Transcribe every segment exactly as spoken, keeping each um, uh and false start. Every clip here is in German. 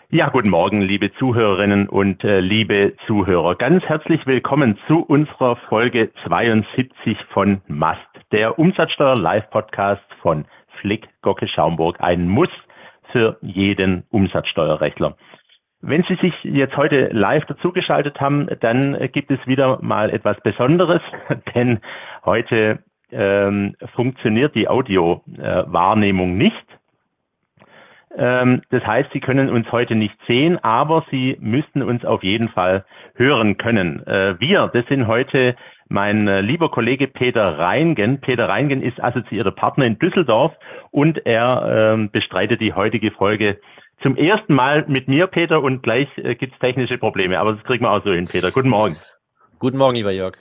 Ja, guten Morgen, liebe Zuhörerinnen und äh, liebe Zuhörer. Ganz herzlich willkommen zu unserer Folge zweiundsiebzig von Mast, der Umsatzsteuer-Live-Podcast von Flick Gocke Schaumburg. Ein Muss für jeden Umsatzsteuerrechtler. Wenn Sie sich jetzt heute live dazugeschaltet haben, dann gibt es wieder mal etwas Besonderes, denn heute ähm, funktioniert die Audio-Wahrnehmung nicht. Das heißt, Sie können uns heute nicht sehen, aber Sie müssten uns auf jeden Fall hören können. Wir, das sind heute mein lieber Kollege Peter Reingen. Peter Reingen ist assoziierter Partner in Düsseldorf und er äh, bestreitet die heutige Folge zum ersten Mal mit mir, Peter, und gleich äh, gibt es technische Probleme. Aber das kriegen wir auch so hin, Peter. Guten Morgen. Guten Morgen, lieber Jörg.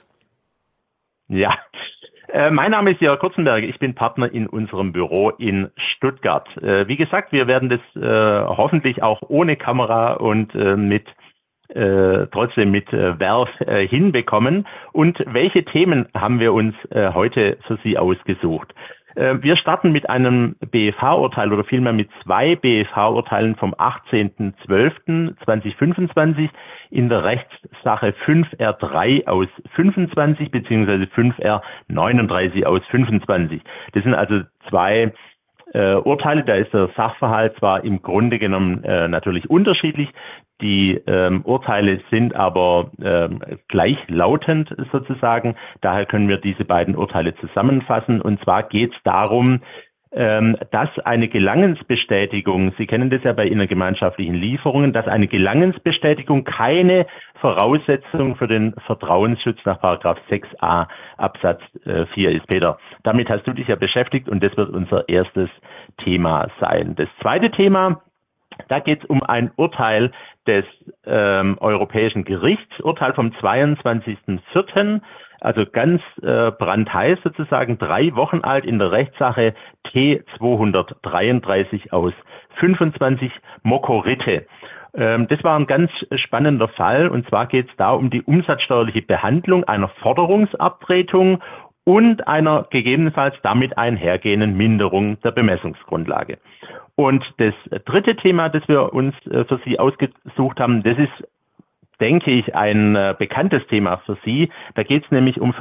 Ja. Äh, mein Name ist Jörg Kurzenberger, ich bin Partner in unserem Büro in Stuttgart. Äh, wie gesagt, wir werden das äh, hoffentlich auch ohne Kamera und äh, mit äh, trotzdem mit äh, Werf äh, hinbekommen. Und welche Themen haben wir uns äh, heute für Sie ausgesucht? Äh, wir starten mit einem B F H-Urteil oder vielmehr mit zwei B F H-Urteilen vom achtzehnten zwölften zweitausendfünfundzwanzig in der Rechtssache fünf R drei aus fünfundzwanzig beziehungsweise fünf R neununddreißig aus fünfundzwanzig. Das sind also zwei äh, Urteile, da ist der Sachverhalt zwar im Grunde genommen äh, natürlich unterschiedlich, die ähm, Urteile sind aber ähm, gleichlautend sozusagen, daher können wir diese beiden Urteile zusammenfassen und zwar geht es darum, ähm, dass eine Gelangensbestätigung, Sie kennen das ja bei innergemeinschaftlichen Lieferungen, dass eine Gelangensbestätigung keine Voraussetzung für den Vertrauensschutz nach Paragraph sechs a Absatz äh, vier ist. Peter, damit hast du dich ja beschäftigt und das wird unser erstes Thema sein. Das zweite Thema, da geht es um ein Urteil des ähm, Europäischen Gerichts, Urteil vom zweiundzwanzigsten vierten Also ganz äh, brandheiß sozusagen, drei Wochen alt in der Rechtssache T zweihundertdreiunddreißig aus fünfundzwanzig Mokorite. Ähm, das war ein ganz spannender Fall und zwar geht es da um die umsatzsteuerliche Behandlung einer Forderungsabtretung und einer gegebenenfalls damit einhergehenden Minderung der Bemessungsgrundlage. Und das dritte Thema, das wir uns für Sie ausgesucht haben, das ist, denke ich, ein bekanntes Thema für Sie. Da geht es nämlich um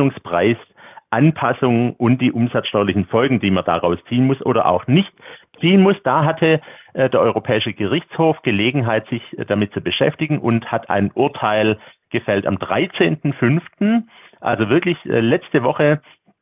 Verrechnungspreisanpassungen und die umsatzsteuerlichen Folgen, die man daraus ziehen muss oder auch nicht ziehen muss. Da hatte der Europäische Gerichtshof Gelegenheit, sich damit zu beschäftigen und hat ein Urteil gefällt am dreizehnten fünften Also wirklich letzte Woche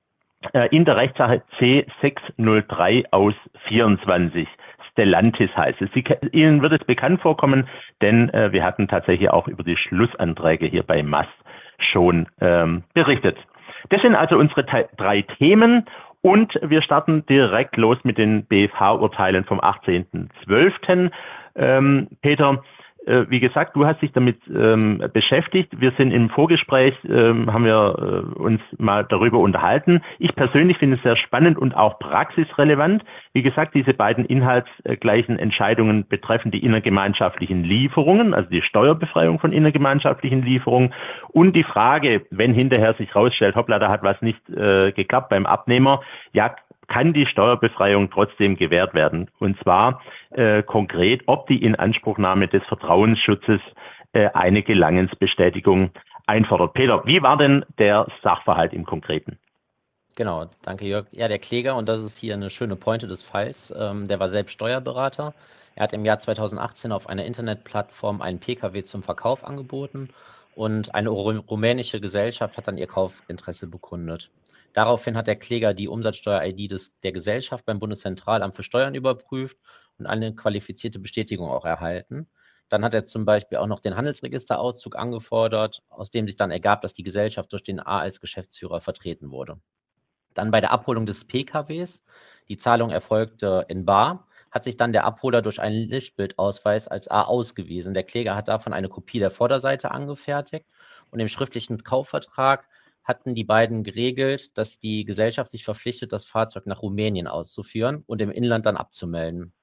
in der Rechtssache C sechshundertdrei aus vierundzwanzig. Stellantis heißt es. Sie, Ihnen wird es bekannt vorkommen, denn äh, wir hatten tatsächlich auch über die Schlussanträge hier bei Mast schon ähm, berichtet. Das sind also unsere drei Themen und wir starten direkt los mit den B F H-Urteilen vom achtzehnten zwölften Ähm, Peter, wie gesagt, du hast dich damit ähm, beschäftigt. Wir sind im Vorgespräch, ähm, haben wir äh, uns mal darüber unterhalten. Ich persönlich finde es sehr spannend und auch praxisrelevant. Wie gesagt, diese beiden inhaltsgleichen Entscheidungen betreffen die innergemeinschaftlichen Lieferungen, also die Steuerbefreiung von innergemeinschaftlichen Lieferungen und die Frage, wenn hinterher sich rausstellt, hoppla, da hat was nicht äh, geklappt beim Abnehmer, ja, kann die Steuerbefreiung trotzdem gewährt werden. Und zwar äh, konkret, ob die Inanspruchnahme des Vertrauensschutzes äh, eine Gelangensbestätigung einfordert. Peter, wie war denn der Sachverhalt im Konkreten? Genau, danke Jörg. Ja, der Kläger, und das ist hier eine schöne Pointe des Falls, ähm, der war selbst Steuerberater. Er hat im Jahr zweitausendachtzehn auf einer Internetplattform einen Pkw zum Verkauf angeboten und eine rumänische Gesellschaft hat dann ihr Kaufinteresse bekundet. Daraufhin hat der Kläger die Umsatzsteuer-I D des, der Gesellschaft beim Bundeszentralamt für Steuern überprüft und eine qualifizierte Bestätigung auch erhalten. Dann hat er zum Beispiel auch noch den Handelsregisterauszug angefordert, aus dem sich dann ergab, dass die Gesellschaft durch den A als Geschäftsführer vertreten wurde. Dann bei der Abholung des Pkws, die Zahlung erfolgte in bar, hat sich dann der Abholer durch einen Lichtbildausweis als A ausgewiesen. Der Kläger hat davon eine Kopie der Vorderseite angefertigt und im schriftlichen Kaufvertrag hatten die beiden geregelt, dass die Gesellschaft sich verpflichtet, das Fahrzeug nach Rumänien auszuführen und im Inland dann abzumelden.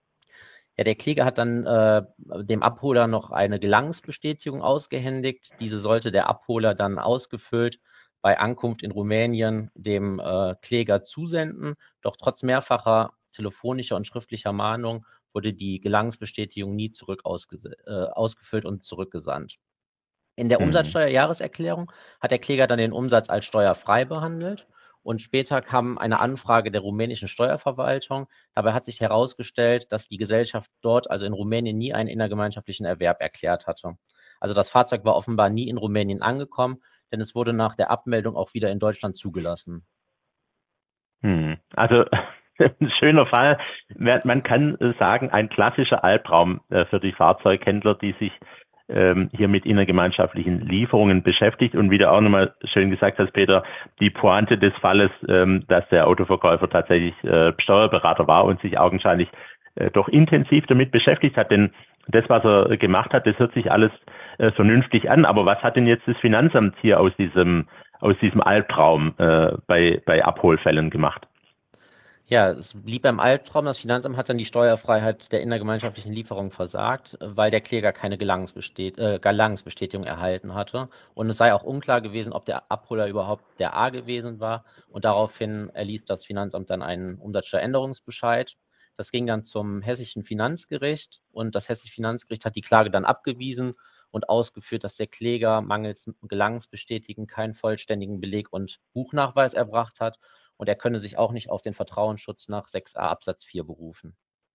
Ja, der Kläger hat dann äh, dem Abholer noch eine Gelangensbestätigung ausgehändigt. Diese sollte der Abholer dann ausgefüllt bei Ankunft in Rumänien dem äh, Kläger zusenden. Doch trotz mehrfacher telefonischer und schriftlicher Mahnung wurde die Gelangensbestätigung nie zurück ausge- äh, ausgefüllt und zurückgesandt. In der Hm. Umsatzsteuerjahreserklärung hat der Kläger dann den Umsatz als steuerfrei behandelt und später kam eine Anfrage der rumänischen Steuerverwaltung. Dabei hat sich herausgestellt, dass die Gesellschaft dort, also in Rumänien, nie einen innergemeinschaftlichen Erwerb erklärt hatte. Also das Fahrzeug war offenbar nie in Rumänien angekommen, denn es wurde nach der Abmeldung auch wieder in Deutschland zugelassen. Hm. Also ein schöner Fall. Man man kann äh, sagen, ein klassischer Albtraum äh, für die Fahrzeughändler, die sich ähm, hier mit innergemeinschaftlichen Lieferungen beschäftigt. Und wie du auch nochmal schön gesagt hast, Peter, die Pointe des Falles, ähm, dass der Autoverkäufer tatsächlich äh, Steuerberater war und sich augenscheinlich äh, doch intensiv damit beschäftigt hat. Denn das, was er gemacht hat, das hört sich alles äh, vernünftig an. Aber was hat denn jetzt das Finanzamt hier aus diesem aus diesem Albtraum äh, bei, bei Abholfällen gemacht? Ja, es blieb beim Albtraum. Das Finanzamt hat dann die Steuerfreiheit der innergemeinschaftlichen Lieferung versagt, weil der Kläger keine Gelangensbestät äh, Gelangensbestätigung erhalten hatte. Und es sei auch unklar gewesen, ob der Abholer überhaupt der A gewesen war. Und daraufhin erließ das Finanzamt dann einen Umsatzsteueränderungsbescheid. Das ging dann zum hessischen Finanzgericht und das hessische Finanzgericht hat die Klage dann abgewiesen und ausgeführt, dass der Kläger mangels Gelangensbestätigen keinen vollständigen Beleg und Buchnachweis erbracht hat und er könne sich auch nicht auf den Vertrauensschutz nach sechs a Absatz vier berufen.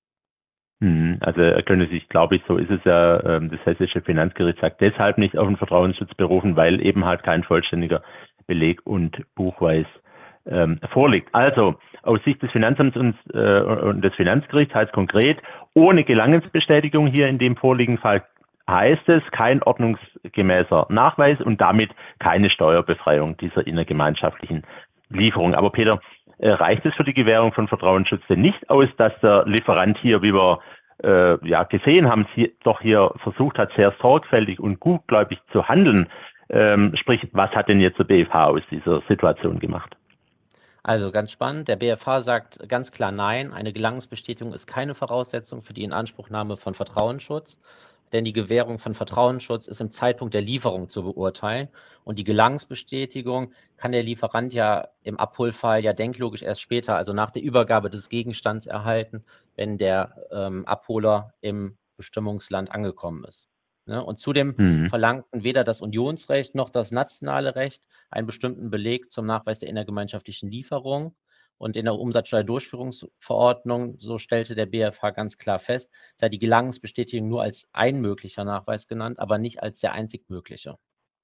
Hm, Also er könne sich, glaube ich, so ist es ja, ähm, das hessische Finanzgericht sagt deshalb nicht auf den Vertrauensschutz berufen, weil eben halt kein vollständiger Beleg und Buchweis ähm, vorliegt. Also aus Sicht des Finanzamts und, äh, und des Finanzgerichts heißt konkret, ohne Gelangensbestätigung hier in dem vorliegenden Fall heißt es kein ordnungsgemäßer Nachweis und damit keine Steuerbefreiung dieser innergemeinschaftlichen Lieferung. Aber Peter, äh, reicht es für die Gewährung von Vertrauensschutz denn nicht aus, dass der Lieferant hier, wie wir äh, ja gesehen haben, sie doch hier versucht hat, sehr sorgfältig und gutgläubig zu handeln? Ähm, sprich, was hat denn jetzt der B F H aus dieser Situation gemacht? Also ganz spannend, der B F H sagt ganz klar nein, eine Gelangensbestätigung ist keine Voraussetzung für die Inanspruchnahme von Vertrauensschutz, denn die Gewährung von Vertrauensschutz ist im Zeitpunkt der Lieferung zu beurteilen und die Gelangensbestätigung kann der Lieferant ja im Abholfall ja denklogisch erst später, also nach der Übergabe des Gegenstands erhalten, wenn der ähm, Abholer im Bestimmungsland angekommen ist. Ne? Und zudem Hm. verlangten weder das Unionsrecht noch das nationale Recht einen bestimmten Beleg zum Nachweis der innergemeinschaftlichen Lieferung. Und in der Umsatzsteuerdurchführungsverordnung, so stellte der B F H ganz klar fest, sei die Gelangensbestätigung nur als ein möglicher Nachweis genannt, aber nicht als der einzig mögliche.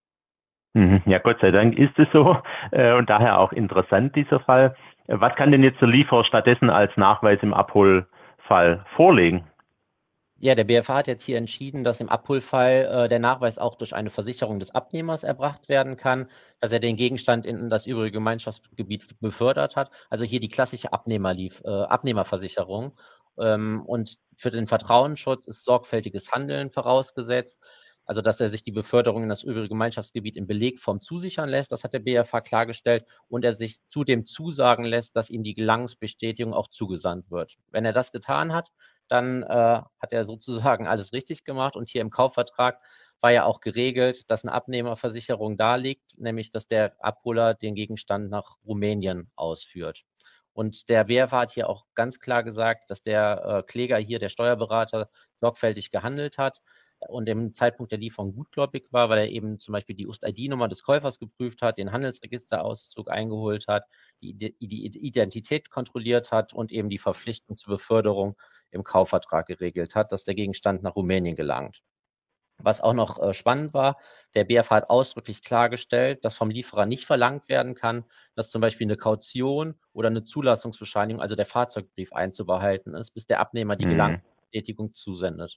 Mhm. Ja, Gott sei Dank ist es so äh, und daher auch interessant dieser Fall. Äh, Was kann denn jetzt der Lieferer stattdessen als Nachweis im Abholfall vorlegen? Ja, der B F H hat jetzt hier entschieden, dass im Abholfall äh, der Nachweis auch durch eine Versicherung des Abnehmers erbracht werden kann, dass er den Gegenstand in das übrige Gemeinschaftsgebiet befördert hat. Also hier die klassische Abnehmerlief, äh, Abnehmerversicherung. Ähm, und für den Vertrauensschutz ist sorgfältiges Handeln vorausgesetzt. Also, dass er sich die Beförderung in das übrige Gemeinschaftsgebiet in Belegform zusichern lässt, das hat der B F H klargestellt, und er sich zudem zusagen lässt, dass ihm die Gelangensbestätigung auch zugesandt wird. Wenn er das getan hat, dann äh, hat er sozusagen alles richtig gemacht. Und hier im Kaufvertrag war ja auch geregelt, dass eine Abnehmerversicherung darliegt, nämlich dass der Abholer den Gegenstand nach Rumänien ausführt. Und der B F H hat hier auch ganz klar gesagt, dass der äh, Kläger hier, der Steuerberater, sorgfältig gehandelt hat und im Zeitpunkt der Lieferung gutgläubig war, weil er eben zum Beispiel die U S T-I D-Nummer des Käufers geprüft hat, den Handelsregisterauszug eingeholt hat, die, die Identität kontrolliert hat und eben die Verpflichtung zur Beförderung im Kaufvertrag geregelt hat, dass der Gegenstand nach Rumänien gelangt. Was auch noch äh, spannend war, der B F H hat ausdrücklich klargestellt, dass vom Lieferer nicht verlangt werden kann, dass zum Beispiel eine Kaution oder eine Zulassungsbescheinigung, also der Fahrzeugbrief, einzubehalten ist, bis der Abnehmer die Hm. Gelangbestätigung zusendet.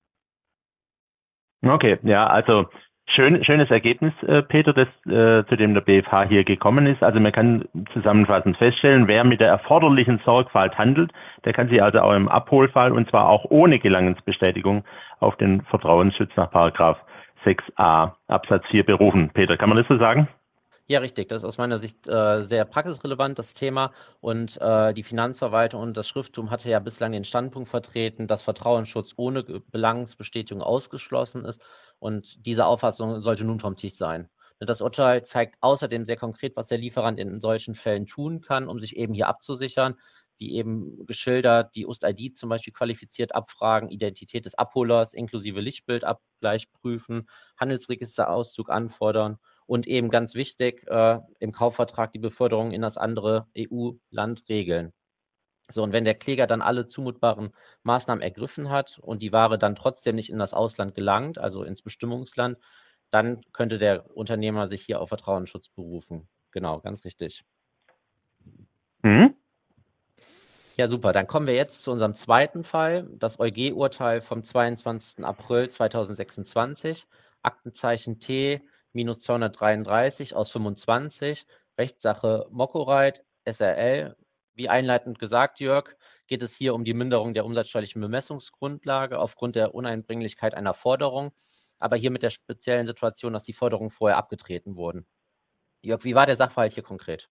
Okay, ja, also schön, schönes Ergebnis, äh, Peter, das, äh, zu dem der B F H hier gekommen ist. Also man kann zusammenfassend feststellen, wer mit der erforderlichen Sorgfalt handelt, der kann sich also auch im Abholfall und zwar auch ohne Gelangensbestätigung auf den Vertrauensschutz nach Paragraph sechs a Absatz vier berufen. Peter, kann man das so sagen? Ja, richtig. Das ist aus meiner Sicht äh, sehr praxisrelevant, das Thema. Und äh, die Finanzverwaltung und das Schrifttum hatte ja bislang den Standpunkt vertreten, dass Vertrauensschutz ohne Belangsbestätigung ausgeschlossen ist. Und diese Auffassung sollte nun vom Tisch sein. Das Urteil zeigt außerdem sehr konkret, was der Lieferant in solchen Fällen tun kann, um sich eben hier abzusichern. wie eben geschildert, die U S T-I D zum Beispiel qualifiziert abfragen, Identität des Abholers inklusive Lichtbildabgleich prüfen, Handelsregisterauszug anfordern und eben ganz wichtig, äh, im Kaufvertrag die Beförderung in das andere E U-Land regeln. So, und wenn der Kläger dann alle zumutbaren Maßnahmen ergriffen hat und die Ware dann trotzdem nicht in das Ausland gelangt, also ins Bestimmungsland, dann könnte der Unternehmer sich hier auf Vertrauensschutz berufen. Genau, ganz richtig. Mhm. Ja, super. Dann kommen wir jetzt zu unserem zweiten Fall, das EuG-Urteil vom zweiundzwanzigsten April zweitausendsechsundzwanzig, Aktenzeichen T zweihundertdreiunddreißig aus fünfundzwanzig, Rechtssache Mockoreit, S R L. Wie einleitend gesagt, Jörg, geht es hier um die Minderung der umsatzsteuerlichen Bemessungsgrundlage aufgrund der Uneinbringlichkeit einer Forderung, aber hier mit der speziellen Situation, dass die Forderungen vorher abgetreten wurden. Jörg, wie war der Sachverhalt hier konkret?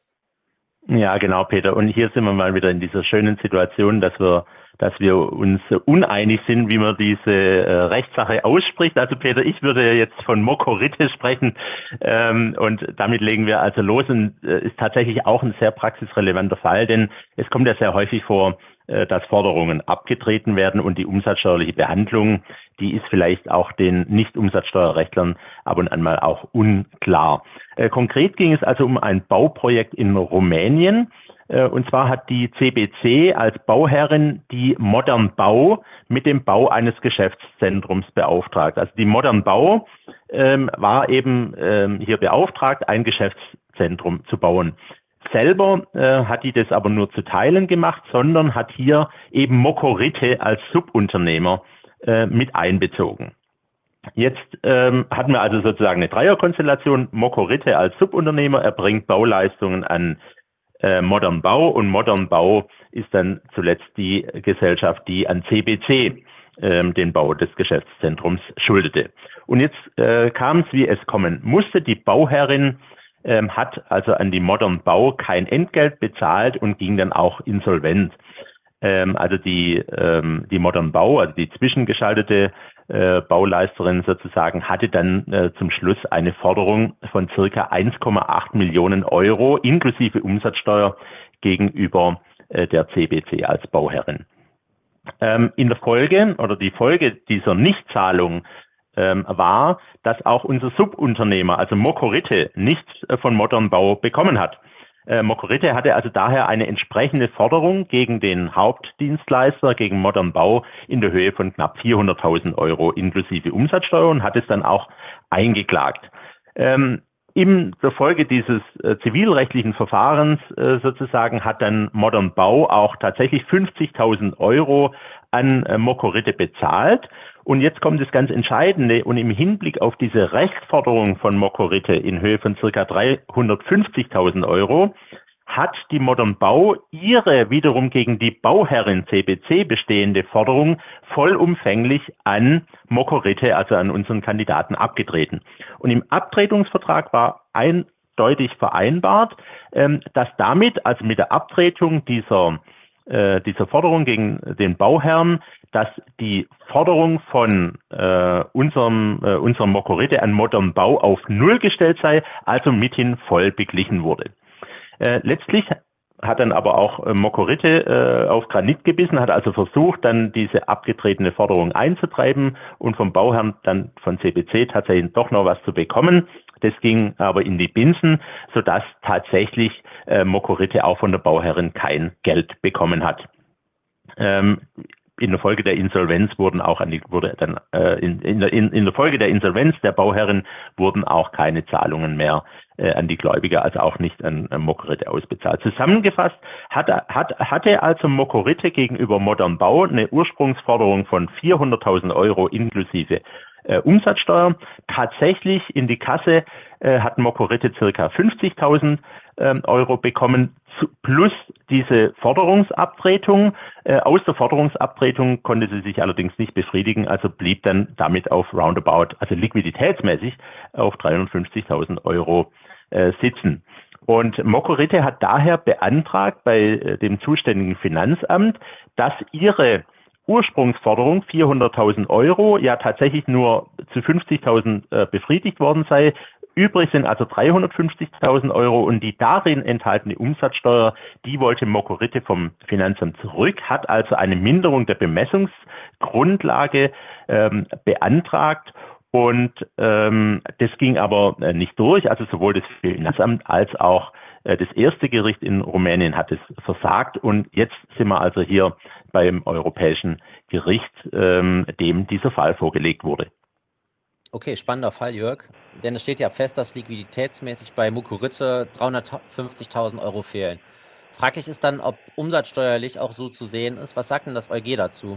Ja, genau, Peter. Und hier sind wir mal wieder in dieser schönen Situation, dass wir, dass wir uns uneinig sind, wie man diese äh, Rechtssache ausspricht. Also Peter, ich würde jetzt von Mockorite sprechen, ähm, und damit legen wir also los, und äh, ist tatsächlich auch ein sehr praxisrelevanter Fall, denn es kommt ja sehr häufig vor, äh, dass Forderungen abgetreten werden, und die umsatzsteuerliche Behandlung, die ist vielleicht auch den Nicht-Umsatzsteuerrechtlern ab und an mal auch unklar. Äh, konkret ging es also um ein Bauprojekt in Rumänien. Äh, und zwar hat die C B C als Bauherrin die Modern Bau mit dem Bau eines Geschäftszentrums beauftragt. Also die Modern Bau ähm, war eben ähm, hier beauftragt, ein Geschäftszentrum zu bauen. Selber äh, hat die das aber nur zu Teilen gemacht, sondern hat hier eben Mockorite als Subunternehmer äh, mit einbezogen. Jetzt ähm, hatten wir also sozusagen eine Dreierkonstellation. Mockorite als Subunternehmer erbringt Bauleistungen an äh, Modern Bau, und Modern Bau ist dann zuletzt die Gesellschaft, die an C B C ähm, den Bau des Geschäftszentrums schuldete. Und jetzt äh, kam es, wie es kommen musste. Die Bauherrin ähm, hat also an die Modern Bau kein Entgelt bezahlt und ging dann auch insolvent. Ähm, also die, ähm, die Modern Bau, also die zwischengeschaltete äh, Bauleisterin sozusagen, hatte dann äh, zum Schluss eine Forderung von circa eins Komma acht Millionen Euro inklusive Umsatzsteuer gegenüber äh, der C B C als Bauherrin. Ähm, in der Folge oder die Folge dieser Nichtzahlung ähm, war, dass auch unser Subunternehmer, also Mockorite, nichts äh, von Modern Bau bekommen hat. Äh, Mockorite hatte also daher eine entsprechende Forderung gegen den Hauptdienstleister, gegen Modern Bau, in der Höhe von knapp vierhunderttausend Euro inklusive Umsatzsteuer, und hat es dann auch eingeklagt. Ähm, in der Folge dieses äh, zivilrechtlichen Verfahrens äh, sozusagen hat dann Modern Bau auch tatsächlich fünfzigtausend Euro an äh, Mockorite bezahlt. Und jetzt kommt das ganz Entscheidende, und im Hinblick auf diese Rechtsforderung von Mockorite in Höhe von circa dreihundertfünfzigtausend Euro hat die Modern Bau ihre wiederum gegen die Bauherrin C B C bestehende Forderung vollumfänglich an Mockorite, also an unseren Kandidaten, abgetreten. Und im Abtretungsvertrag war eindeutig vereinbart, dass damit, also mit der Abtretung dieser, dieser Forderung gegen den Bauherrn, dass die Forderung von äh, unserem, äh, unserem Mockorite an Modern Bau auf Null gestellt sei, also mithin voll beglichen wurde. Äh, letztlich hat dann aber auch äh, Mockorite äh, auf Granit gebissen, hat also versucht, dann diese abgetretene Forderung einzutreiben und vom Bauherrn dann von C B C tatsächlich doch noch was zu bekommen. Das ging aber in die Binsen, sodass tatsächlich äh, Mockorite auch von der Bauherrin kein Geld bekommen hat. Ähm, In der Folge der Insolvenz wurden auch an die, wurde dann äh, in, in, der, in, in der Folge der Insolvenz der Bauherrin wurden auch keine Zahlungen mehr äh, an die Gläubiger, also auch nicht an, an Mockorite ausbezahlt. Zusammengefasst hat, hat, hatte also Mockorite gegenüber Modern Bau eine Ursprungsforderung von vierhunderttausend Euro inklusive äh, Umsatzsteuer. Tatsächlich in die Kasse äh, hat Mockorite circa fünfzigtausend äh, Euro bekommen, plus diese Forderungsabtretung. Äh, aus der Forderungsabtretung konnte sie sich allerdings nicht befriedigen, also blieb dann damit auf roundabout, also liquiditätsmäßig, auf dreihundertfünfzigtausend Euro äh, sitzen. Und Mockorite hat daher beantragt bei äh, dem zuständigen Finanzamt, dass ihre Ursprungsforderung vierhunderttausend Euro ja tatsächlich nur zu fünfzigtausend äh, befriedigt worden sei, Übrig sind also dreihundertfünfzigtausend Euro und die darin enthaltene Umsatzsteuer, die wollte Mokorite vom Finanzamt zurück, hat also eine Minderung der Bemessungsgrundlage ähm, beantragt. Und ähm, das ging aber äh, nicht durch, also sowohl das Finanzamt als auch äh, das erste Gericht in Rumänien hat es versagt. Und jetzt sind wir also hier beim Europäischen Gericht, ähm, dem dieser Fall vorgelegt wurde. Okay, spannender Fall, Jörg. Denn es steht ja fest, dass liquiditätsmäßig bei Mokorite dreihundertfünfzigtausend Euro fehlen. Fraglich ist dann, ob umsatzsteuerlich auch so zu sehen ist. Was sagt denn das EuG dazu?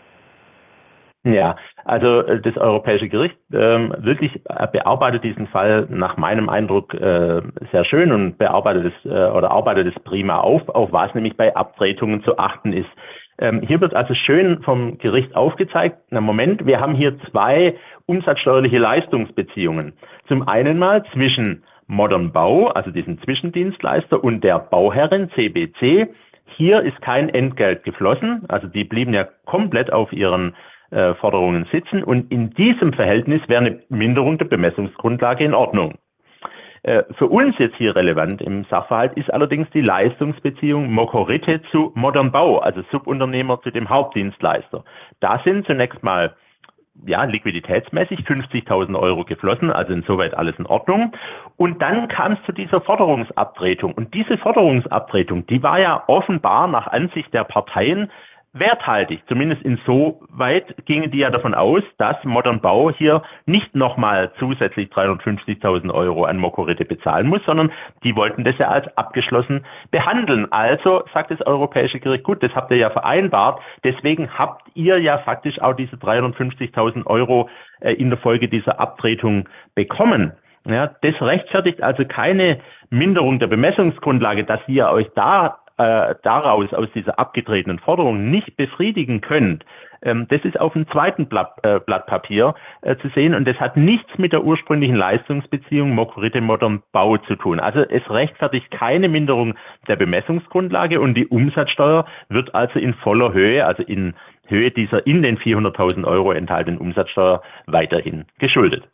Ja, also äh, das Europäische Gericht ähm, wirklich äh, bearbeitet diesen Fall nach meinem Eindruck äh, sehr schön und bearbeitet es äh, oder arbeitet es prima auf, auf was nämlich bei Abtretungen zu achten ist. Ähm, hier wird also schön vom Gericht aufgezeigt, na Moment, wir haben hier zwei umsatzsteuerliche Leistungsbeziehungen. Zum einen mal zwischen Modern Bau, also diesem Zwischendienstleister, und der Bauherrin C B C. Hier ist kein Entgelt geflossen, also die blieben ja komplett auf ihren äh, Forderungen sitzen, und in diesem Verhältnis wäre eine Minderung der Bemessungsgrundlage in Ordnung. Äh, für uns jetzt hier relevant im Sachverhalt ist allerdings die Leistungsbeziehung Mokorite zu Modern Bau, also Subunternehmer zu dem Hauptdienstleister. Da sind zunächst mal ja, liquiditätsmäßig fünfzigtausend Euro geflossen, also insoweit alles in Ordnung. Und dann kam es zu dieser Forderungsabtretung. Und diese Forderungsabtretung, die war ja offenbar nach Ansicht der Parteien werthaltig. Zumindest insoweit gingen die ja davon aus, dass Modern Bau hier nicht nochmal zusätzlich dreihundertfünfzigtausend Euro an Mokorite bezahlen muss, sondern die wollten das ja als abgeschlossen behandeln. Also sagt das Europäische Gericht, gut, das habt ihr ja vereinbart, deswegen habt ihr ja faktisch auch diese dreihundertfünfzigtausend Euro äh, in der Folge dieser Abtretung bekommen. Ja, das rechtfertigt also keine Minderung der Bemessungsgrundlage, dass ihr euch da Äh, daraus, aus dieser abgetretenen Forderung nicht befriedigen könnt, ähm, das ist auf dem zweiten Blatt, äh, Blatt Papier äh, zu sehen, und das hat nichts mit der ursprünglichen Leistungsbeziehung Mokorite Modern Bau zu tun. Also es rechtfertigt keine Minderung der Bemessungsgrundlage, und die Umsatzsteuer wird also in voller Höhe, also in Höhe dieser in den vierhunderttausend Euro enthaltenen Umsatzsteuer weiterhin geschuldet.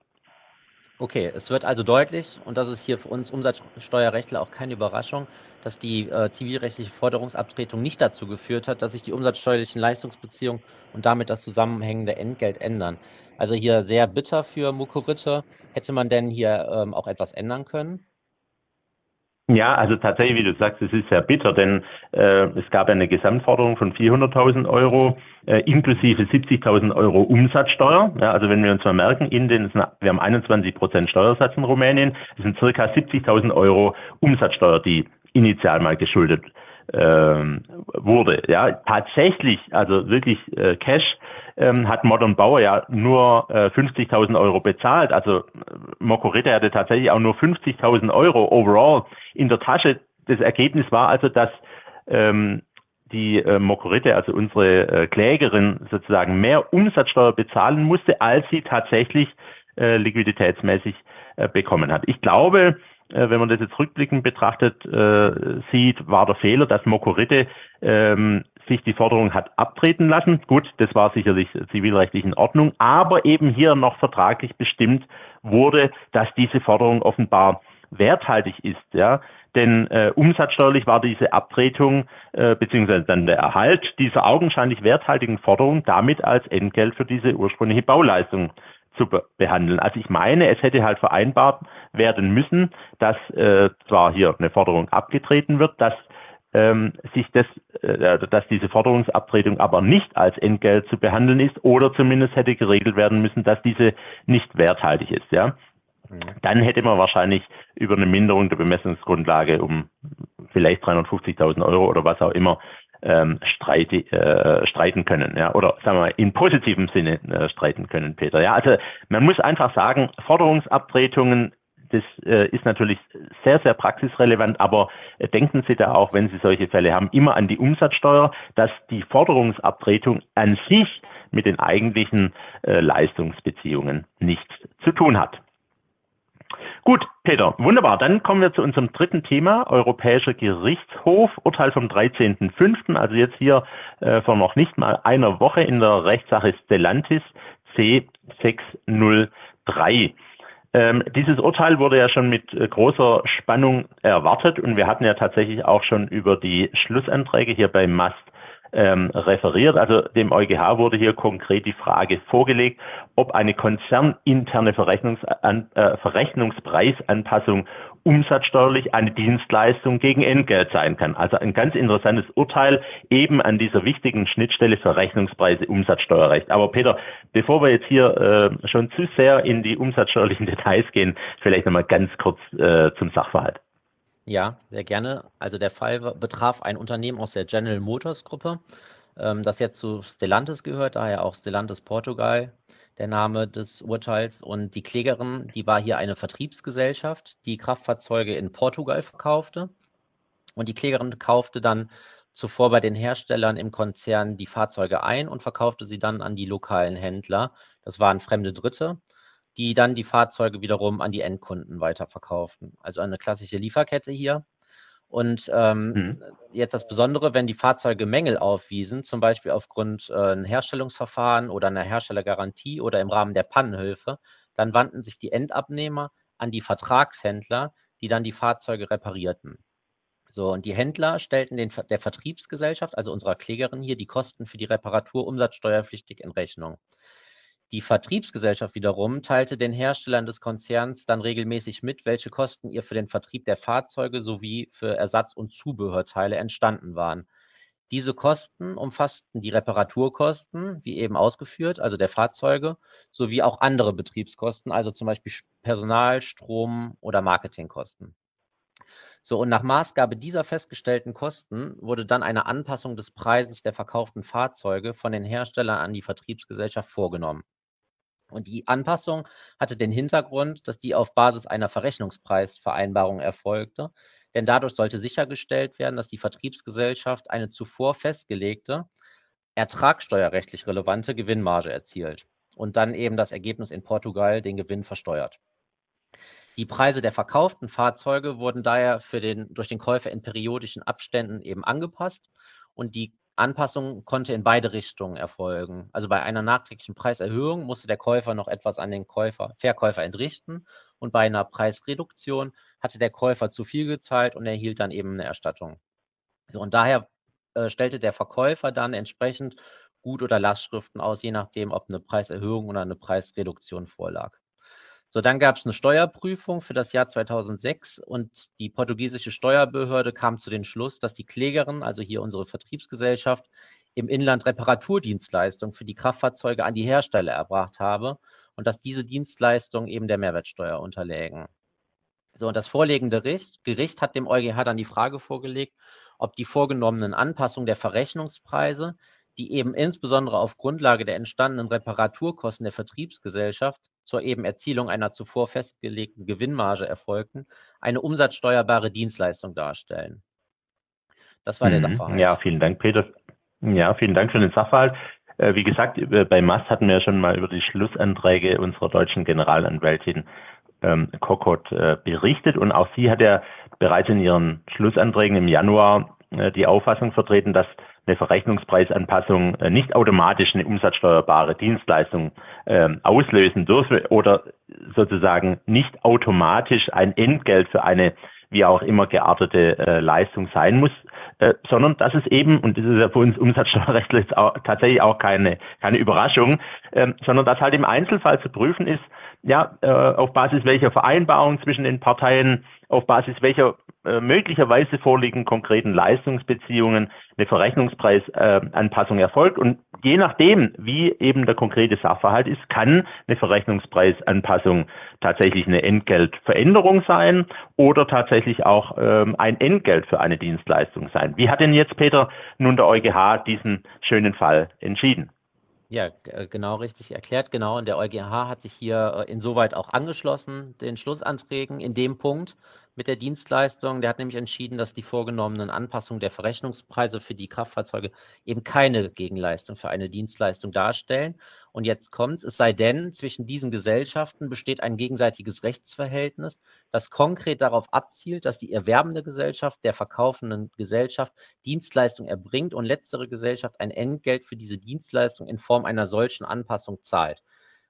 Okay, es wird also deutlich, und das ist hier für uns Umsatzsteuerrechtler auch keine Überraschung, dass die äh, zivilrechtliche Forderungsabtretung nicht dazu geführt hat, dass sich die umsatzsteuerlichen Leistungsbeziehungen und damit das zusammenhängende Entgelt ändern. Also hier sehr bitter für Mokorite. Hätte man denn hier ähm, auch etwas ändern können? Ja, also tatsächlich, wie du sagst, es ist sehr bitter, denn äh, es gab eine Gesamtforderung von vierhunderttausend Euro, äh, inklusive siebzigtausend Euro Umsatzsteuer. Ja, also wenn wir uns mal merken, in den, wir haben einundzwanzig Prozent Steuersatz in Rumänien, das sind circa siebzigtausend Euro Umsatzsteuer, die initial mal geschuldet ähm, wurde. Ja, tatsächlich, also wirklich äh, Cash, ähm, hat Modern Bauer ja nur äh, fünfzigtausend Euro bezahlt. Also Mokorite hatte tatsächlich auch nur fünfzigtausend Euro overall in der Tasche. Das Ergebnis war also, dass ähm, die äh, Mokorite, also unsere äh, Klägerin, sozusagen mehr Umsatzsteuer bezahlen musste, als sie tatsächlich äh, liquiditätsmäßig äh, bekommen hat. Ich glaube, wenn man das jetzt rückblickend betrachtet äh, sieht, war der Fehler, dass Mokorite ähm, sich die Forderung hat abtreten lassen. Gut, das war sicherlich zivilrechtlich in Ordnung, aber eben hier noch vertraglich bestimmt wurde, dass diese Forderung offenbar werthaltig ist. Ja, denn äh, umsatzsteuerlich war diese Abtretung äh, beziehungsweise dann der Erhalt dieser augenscheinlich werthaltigen Forderung damit als Entgelt für diese ursprüngliche Bauleistung zu be behandeln. Also ich meine, es hätte halt vereinbart werden müssen, dass äh, zwar hier eine Forderung abgetreten wird, dass ähm, sich das, äh, dass diese Forderungsabtretung aber nicht als Entgelt zu behandeln ist, oder zumindest hätte geregelt werden müssen, dass diese nicht werthaltig ist. Ja, mhm. Dann hätte man wahrscheinlich über eine Minderung der Bemessungsgrundlage um vielleicht dreihundertfünfzigtausend Euro oder was auch immer Ähm, streite, äh, streiten können, ja, oder sagen wir mal in positivem Sinne äh, streiten können, Peter. Ja, also man muss einfach sagen, Forderungsabtretungen, das äh, ist natürlich sehr, sehr praxisrelevant, aber äh, denken Sie da auch, wenn Sie solche Fälle haben, immer an die Umsatzsteuer, dass die Forderungsabtretung an sich mit den eigentlichen äh, Leistungsbeziehungen nichts zu tun hat. Gut, Peter, wunderbar. Dann kommen wir zu unserem dritten Thema, Europäischer Gerichtshof, Urteil vom dreizehnten fünften, also jetzt hier äh, vor noch nicht mal einer Woche in der Rechtssache Stellantis C sechs null drei. Ähm, dieses Urteil wurde ja schon mit äh, großer Spannung erwartet und wir hatten ja tatsächlich auch schon über die Schlussanträge hier beim Mast ähm, referiert. Also dem EuGH wurde hier konkret die Frage vorgelegt, ob eine konzerninterne Verrechnungs an, äh, Verrechnungspreisanpassung umsatzsteuerlich eine Dienstleistung gegen Entgelt sein kann. Also ein ganz interessantes Urteil eben an dieser wichtigen Schnittstelle Verrechnungspreise Umsatzsteuerrecht. Aber Peter, bevor wir jetzt hier äh, schon zu sehr in die umsatzsteuerlichen Details gehen, vielleicht nochmal ganz kurz äh, zum Sachverhalt. Ja, sehr gerne. Also der Fall wa- betraf ein Unternehmen aus der General Motors Gruppe, ähm, das jetzt zu Stellantis gehört, daher auch Stellantis Portugal, der Name des Urteils. Und die Klägerin, die war hier eine Vertriebsgesellschaft, die Kraftfahrzeuge in Portugal verkaufte. Und die Klägerin kaufte dann zuvor bei den Herstellern im Konzern die Fahrzeuge ein und verkaufte sie dann an die lokalen Händler. Das waren fremde Dritte, die dann die Fahrzeuge wiederum an die Endkunden weiterverkauften. Also eine klassische Lieferkette hier. Und ähm, Mhm. jetzt das Besondere, wenn die Fahrzeuge Mängel aufwiesen, zum Beispiel aufgrund äh, ein Herstellungsverfahren oder einer Herstellergarantie oder im Rahmen der Pannenhilfe, dann wandten sich die Endabnehmer an die Vertragshändler, die dann die Fahrzeuge reparierten. So, und die Händler stellten den, der Vertriebsgesellschaft, also unserer Klägerin hier, die Kosten für die Reparatur umsatzsteuerpflichtig in Rechnung. Die Vertriebsgesellschaft wiederum teilte den Herstellern des Konzerns dann regelmäßig mit, welche Kosten ihr für den Vertrieb der Fahrzeuge sowie für Ersatz- und Zubehörteile entstanden waren. Diese Kosten umfassten die Reparaturkosten, wie eben ausgeführt, also der Fahrzeuge, sowie auch andere Betriebskosten, also zum Beispiel Personal, Strom oder Marketingkosten. So, und nach Maßgabe dieser festgestellten Kosten wurde dann eine Anpassung des Preises der verkauften Fahrzeuge von den Herstellern an die Vertriebsgesellschaft vorgenommen. Und die Anpassung hatte den Hintergrund, dass die auf Basis einer Verrechnungspreisvereinbarung erfolgte, denn dadurch sollte sichergestellt werden, dass die Vertriebsgesellschaft eine zuvor festgelegte, ertragssteuerrechtlich relevante Gewinnmarge erzielt und dann eben das Ergebnis in Portugal den Gewinn versteuert. Die Preise der verkauften Fahrzeuge wurden daher für den, durch den Käufer in periodischen Abständen eben angepasst und die Anpassung konnte in beide Richtungen erfolgen. Also bei einer nachträglichen Preiserhöhung musste der Käufer noch etwas an den Käufer, Verkäufer entrichten und bei einer Preisreduktion hatte der Käufer zu viel gezahlt und erhielt dann eben eine Erstattung. So, und daher äh, stellte der Verkäufer dann entsprechend Gut- oder Lastschriften aus, je nachdem, ob eine Preiserhöhung oder eine Preisreduktion vorlag. So, dann gab es eine Steuerprüfung für das Jahr zweitausendsechs und die portugiesische Steuerbehörde kam zu dem Schluss, dass die Klägerin, also hier unsere Vertriebsgesellschaft, im Inland Reparaturdienstleistungen für die Kraftfahrzeuge an die Hersteller erbracht habe und dass diese Dienstleistungen eben der Mehrwertsteuer unterlägen. So, und das vorliegende Gericht, Gericht hat dem EuGH dann die Frage vorgelegt, ob die vorgenommenen Anpassungen der Verrechnungspreise, die eben insbesondere auf Grundlage der entstandenen Reparaturkosten der Vertriebsgesellschaft zur eben Erzielung einer zuvor festgelegten Gewinnmarge erfolgten, eine umsatzsteuerbare Dienstleistung darstellen. Das war der Mhm. Ja, Sachverhalt. vielen Dank, Peter. Ja, vielen Dank für den Sachverhalt. Äh, Wie gesagt, über- bei Mast hatten wir ja schon mal über die Schlussanträge unserer deutschen Generalanwältin ähm, Kokot äh, berichtet und auch sie hat ja bereits in ihren Schlussanträgen im Januar äh, die Auffassung vertreten, dass eine Verrechnungspreisanpassung äh, nicht automatisch eine umsatzsteuerbare Dienstleistung ähm, auslösen dürfe oder sozusagen nicht automatisch ein Entgelt für eine wie auch immer geartete äh, Leistung sein muss, äh, sondern dass es eben, und das ist ja für uns umsatzsteuerrechtlich auch, tatsächlich auch keine, keine Überraschung, ähm, sondern dass halt im Einzelfall zu prüfen ist, ja, äh, auf Basis welcher Vereinbarung zwischen den Parteien, auf Basis welcher äh, möglicherweise vorliegenden konkreten Leistungsbeziehungen eine Verrechnungspreisanpassung äh, erfolgt. Und je nachdem, wie eben der konkrete Sachverhalt ist, kann eine Verrechnungspreisanpassung tatsächlich eine Entgeltveränderung sein oder tatsächlich auch ähm, ein Entgelt für eine Dienstleistung sein. Wie hat denn jetzt, Peter, nun der EuGH diesen schönen Fall entschieden? Ja, g- äh, genau richtig erklärt, genau. Und der EuGH hat sich hier äh, insoweit auch angeschlossen, den Schlussanträgen in dem Punkt mit der Dienstleistung. Der hat nämlich entschieden, dass die vorgenommenen Anpassungen der Verrechnungspreise für die Kraftfahrzeuge eben keine Gegenleistung für eine Dienstleistung darstellen. Und jetzt kommt's, es sei denn, zwischen diesen Gesellschaften besteht ein gegenseitiges Rechtsverhältnis, das konkret darauf abzielt, dass die erwerbende Gesellschaft der verkaufenden Gesellschaft Dienstleistung erbringt und letztere Gesellschaft ein Entgelt für diese Dienstleistung in Form einer solchen Anpassung zahlt.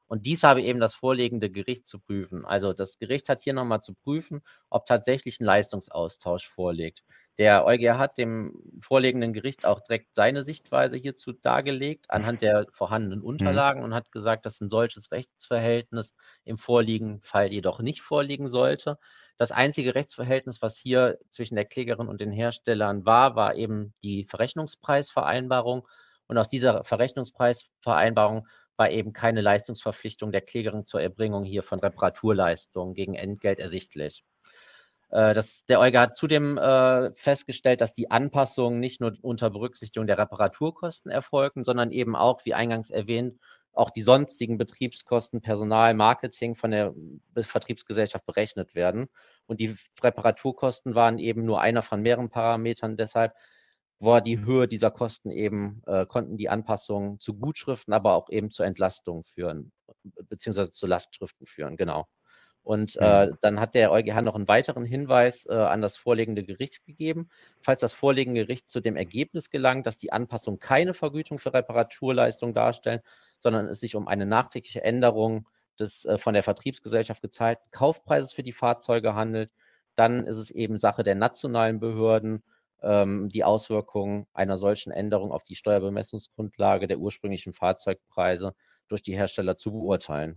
Und dies habe eben das vorliegende Gericht zu prüfen. Also das Gericht hat hier nochmal zu prüfen, ob tatsächlich ein Leistungsaustausch vorliegt. Der EuGH hat dem vorliegenden Gericht auch direkt seine Sichtweise hierzu dargelegt, anhand der vorhandenen Mhm. Unterlagen, und hat gesagt, dass ein solches Rechtsverhältnis im vorliegenden Fall jedoch nicht vorliegen sollte. Das einzige Rechtsverhältnis, was hier zwischen der Klägerin und den Herstellern war, war eben die Verrechnungspreisvereinbarung. Und aus dieser Verrechnungspreisvereinbarung war eben keine Leistungsverpflichtung der Klägerin zur Erbringung hier von Reparaturleistungen gegen Entgelt ersichtlich. Äh, das, der EuGH hat zudem äh, festgestellt, dass die Anpassungen nicht nur unter Berücksichtigung der Reparaturkosten erfolgen, sondern eben auch, wie eingangs erwähnt, auch die sonstigen Betriebskosten, Personal, Marketing von der Vertriebsgesellschaft berechnet werden. Und die Reparaturkosten waren eben nur einer von mehreren Parametern. Deshalb war die Höhe dieser Kosten eben, äh, konnten die Anpassungen zu Gutschriften, aber auch eben zur Entlastung führen, beziehungsweise zu Lastschriften führen, genau. Und Mhm. äh, dann hat der EuGH noch einen weiteren Hinweis äh, an das vorliegende Gericht gegeben. Falls das vorliegende Gericht zu dem Ergebnis gelangt, dass die Anpassungen keine Vergütung für Reparaturleistungen darstellen, sondern es sich um eine nachträgliche Änderung des äh, von der Vertriebsgesellschaft gezahlten Kaufpreises für die Fahrzeuge handelt, dann ist es eben Sache der nationalen Behörden, ähm, die Auswirkungen einer solchen Änderung auf die Steuerbemessungsgrundlage der ursprünglichen Fahrzeugpreise durch die Hersteller zu beurteilen.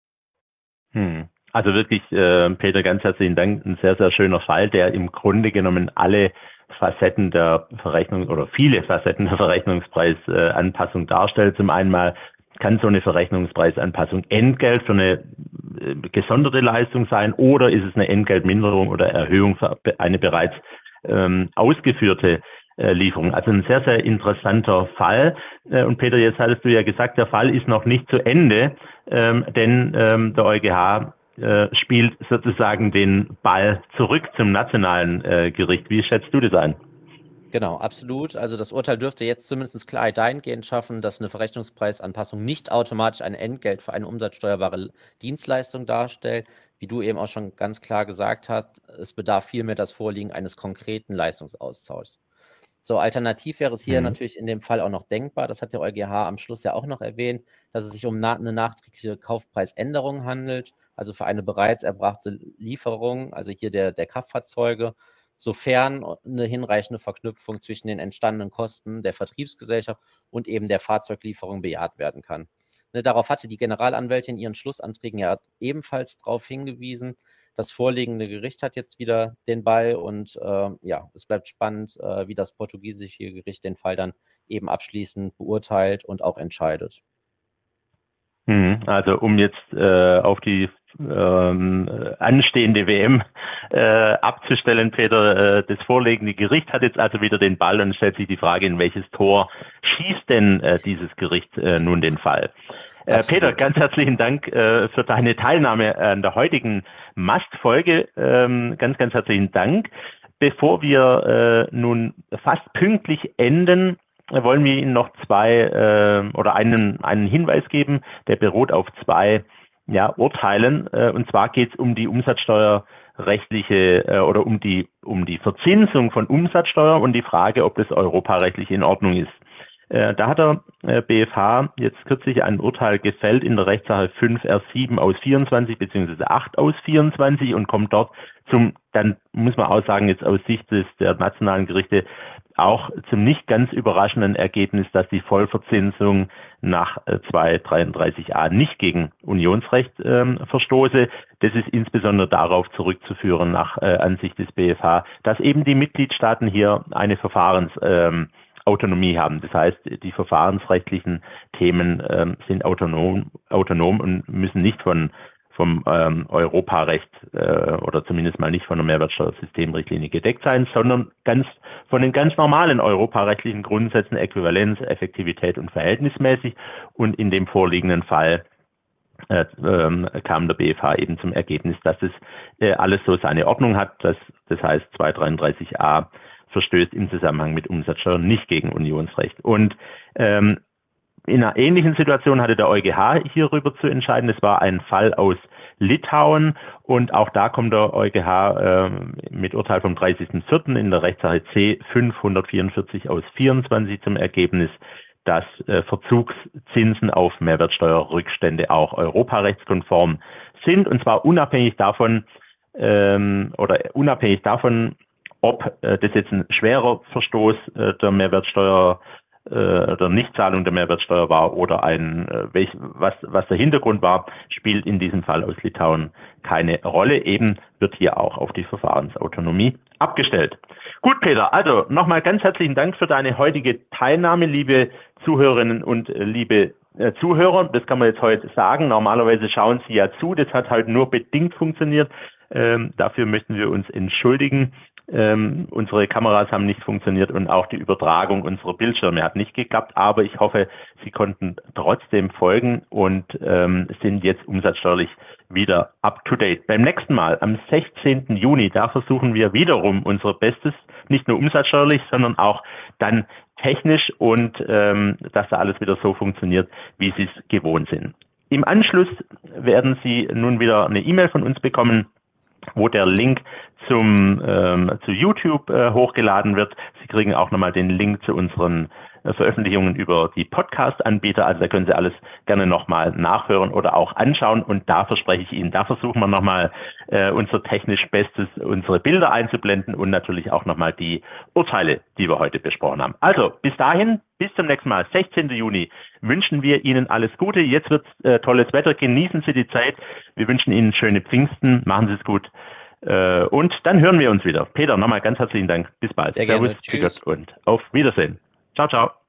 Hm. Also wirklich, äh, Peter, ganz herzlichen Dank. Ein sehr, sehr schöner Fall, der im Grunde genommen alle Facetten der Verrechnung oder viele Facetten der Verrechnungspreisanpassung darstellt. Zum einen mal kann so eine Verrechnungspreisanpassung Entgelt für eine äh, gesonderte Leistung sein, oder ist es eine Entgeltminderung oder Erhöhung für eine bereits ähm, ausgeführte äh, Lieferung. Also ein sehr, sehr interessanter Fall. Äh, und Peter, jetzt hattest du ja gesagt, der Fall ist noch nicht zu Ende, ähm, denn ähm, der EuGH äh, spielt sozusagen den Ball zurück zum nationalen äh, Gericht. Wie schätzt du das ein? Genau, absolut. Also das Urteil dürfte jetzt zumindest Klarheit dahingehend schaffen, dass eine Verrechnungspreisanpassung nicht automatisch ein Entgelt für eine umsatzsteuerbare Dienstleistung darstellt. Wie du eben auch schon ganz klar gesagt hast, es bedarf vielmehr das Vorliegen eines konkreten Leistungsaustauschs. So, alternativ wäre es hier Mhm. natürlich in dem Fall auch noch denkbar, das hat der EuGH am Schluss ja auch noch erwähnt, dass es sich um na eine nachträgliche Kaufpreisänderung handelt, also für eine bereits erbrachte Lieferung, also hier der, der Kraftfahrzeuge, sofern eine hinreichende Verknüpfung zwischen den entstandenen Kosten der Vertriebsgesellschaft und eben der Fahrzeuglieferung bejaht werden kann. Ne, darauf hatte die Generalanwältin in ihren Schlussanträgen ja ebenfalls darauf hingewiesen. Das vorliegende Gericht hat jetzt wieder den Ball, und äh, ja, es bleibt spannend, äh, wie das portugiesische Gericht den Fall dann eben abschließend beurteilt und auch entscheidet. Mhm. Also um jetzt äh, auf die ähm, anstehende W M äh, abzustellen, Peter, äh, das vorliegende Gericht hat jetzt also wieder den Ball und stellt sich die Frage, in welches Tor schießt denn äh, dieses Gericht äh, nun den Fall? Äh, Peter, Absolut. ganz herzlichen Dank äh, für deine Teilnahme an der heutigen Mast-Folge. Ähm, ganz, ganz herzlichen Dank. Bevor wir äh, nun fast pünktlich enden, wollen wir Ihnen noch zwei äh, oder einen, einen Hinweis geben, der beruht auf zwei ja, Urteilen. Äh, und zwar geht es um die umsatzsteuerrechtliche äh, oder um die, um die Verzinsung von Umsatzsteuer und die Frage, ob das europarechtlich in Ordnung ist. Äh, da hat der äh, B F H jetzt kürzlich ein Urteil gefällt in der Rechtssache fünf R sieben aus vierundzwanzig beziehungsweise acht aus vierundzwanzig und kommt dort zum, dann muss man auch sagen, jetzt aus Sicht des, der nationalen Gerichte, auch zum nicht ganz überraschenden Ergebnis, dass die Vollverzinsung nach äh, zweihundertdreiunddreißig a nicht gegen Unionsrecht ähm, verstoße. Das ist insbesondere darauf zurückzuführen, nach äh, Ansicht des B F H, dass eben die Mitgliedstaaten hier eine Verfahrens ähm, Autonomie haben. Das heißt, die verfahrensrechtlichen Themen ähm, sind autonom, autonom und müssen nicht von vom ähm, Europarecht äh, oder zumindest mal nicht von der Mehrwertsteuersystemrichtlinie gedeckt sein, sondern ganz von den ganz normalen europarechtlichen Grundsätzen Äquivalenz, Effektivität und verhältnismäßig. Und in dem vorliegenden Fall äh, ähm, kam der B F H eben zum Ergebnis, dass es äh, alles so seine Ordnung hat. Das, das heißt, zweihundertdreiunddreißig a verstößt im Zusammenhang mit Umsatzsteuer nicht gegen Unionsrecht. Und ähm, in einer ähnlichen Situation hatte der EuGH hierüber zu entscheiden. Es war ein Fall aus Litauen und auch da kommt der EuGH äh, mit Urteil vom dreißigsten vierten in der Rechtssache C fünfhundertvierundvierzig aus vierundzwanzig zum Ergebnis, dass äh, Verzugszinsen auf Mehrwertsteuerrückstände auch europarechtskonform sind, und zwar unabhängig davon ähm, oder unabhängig davon, ob äh, das jetzt ein schwerer Verstoß äh, der Mehrwertsteuer äh, der Nichtzahlung der Mehrwertsteuer war oder ein äh, welch, was was der Hintergrund war, spielt in diesem Fall aus Litauen keine Rolle. Eben wird hier auch auf die Verfahrensautonomie abgestellt. Gut, Peter, also nochmal ganz herzlichen Dank für deine heutige Teilnahme, liebe Zuhörerinnen und äh, liebe äh, Zuhörer. Das kann man jetzt heute sagen. Normalerweise schauen Sie ja zu. Das hat halt nur bedingt funktioniert. Ähm, dafür möchten wir uns entschuldigen. Ähm, unsere Kameras haben nicht funktioniert und auch die Übertragung unserer Bildschirme hat nicht geklappt, aber ich hoffe, Sie konnten trotzdem folgen und ähm, sind jetzt umsatzsteuerlich wieder up to date. Beim nächsten Mal, am sechzehnten Juni, da versuchen wir wiederum unser Bestes, nicht nur umsatzsteuerlich, sondern auch dann technisch und ähm, dass da alles wieder so funktioniert, wie Sie es gewohnt sind. Im Anschluss werden Sie nun wieder eine E-Mail von uns bekommen, wo der Link zum ähm, zu YouTube äh, hochgeladen wird. Sie kriegen auch nochmal den Link zu unseren äh, Veröffentlichungen über die Podcast-Anbieter. Also da können Sie alles gerne nochmal nachhören oder auch anschauen. Und da verspreche ich Ihnen, da versuchen wir nochmal äh, unser technisch Bestes, unsere Bilder einzublenden und natürlich auch nochmal die Urteile, die wir heute besprochen haben. Also bis dahin, bis zum nächsten Mal, sechzehnten Juni, wünschen wir Ihnen alles Gute. Jetzt wird äh, tolles Wetter. Genießen Sie die Zeit. Wir wünschen Ihnen schöne Pfingsten. Machen Sie es gut. Äh, und dann hören wir uns wieder. Peter, nochmal ganz herzlichen Dank. Bis bald. Sehr gerne. Servus, Tschüss und auf Wiedersehen. Ciao, ciao.